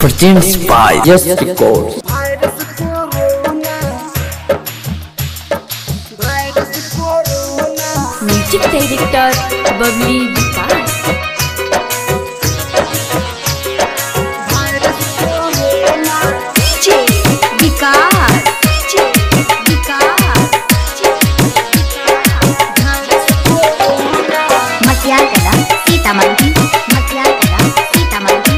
Presents by Yes Records. Music director Babli Vikas. DJ Vikas, DJ Vikas, Matiyar Kala Sitamarhi, मटियार कला सीतामढ़ी।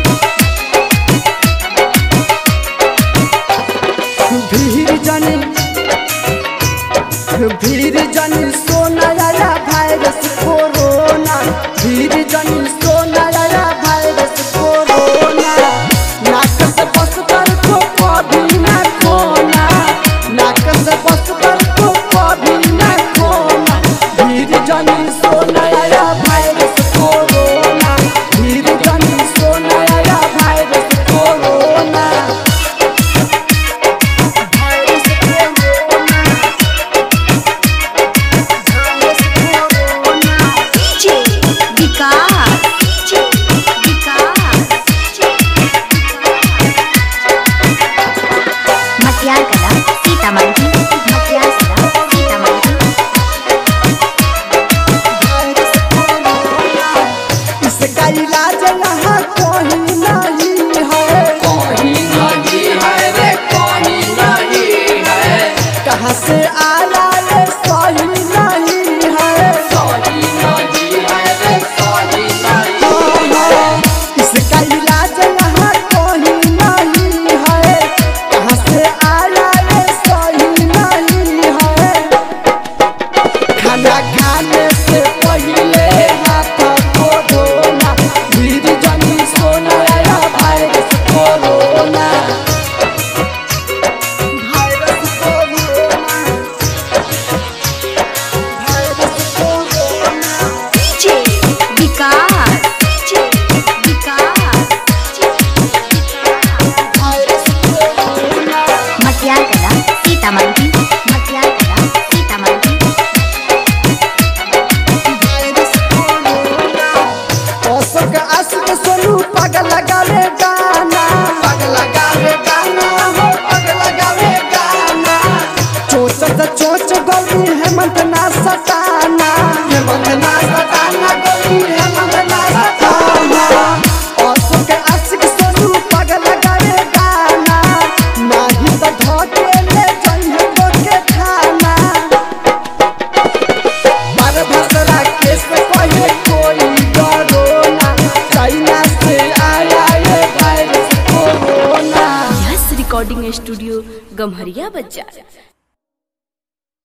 भीड़ जन सोना आया वायरस कोरोना, भीड़ जन सोना आया वायरस कोरोना। नाक से बस कर तो कभी ना खोना, नाक से बस कर तो कभी ना खोना। भीड़ जन सोना आया वायरस कोरोना, भीड़ जन सोना आया वायरस कोरोना। मटियार कला सीतामढ़ी, मटियार कला सीतामढ़ी। इसका इलाज यहाँ कोई नहीं है, कोई नहीं है रे, कोई नहीं है। कहाँ से आया ये सही नहीं है, सही नहीं है रे, सही नहीं है। इसका इलाज यहाँ कोई नहीं है, कहाँ से आया ये सही नहीं है। खाना खाने से पहले हाथ को धोना, भीड़ जनी सोना आया virus corona, virus corona, virus corona. DJ Vikas, DJ Vikas, virus corona. Matiyar Kala Sitamarhi, मटियार कला सीतामढ़ी। औसत आशिक सोनू पगल लगावे गाना, पगल लगावे गाना, हो पगल लगावे गाना। चोच से चोच गोली हेमंत ना सताना, हेमंत ना सताना, गोली हेमंत ना सताना। औसत आशिक सोनू पगल लगावे गाना, नाही तो धोके ले जइहे गोके खाना। बार भसरा केस कहे कोई डरोना, चाइना से आया ये virus corona. Yes recording studio Gamharia बाजार।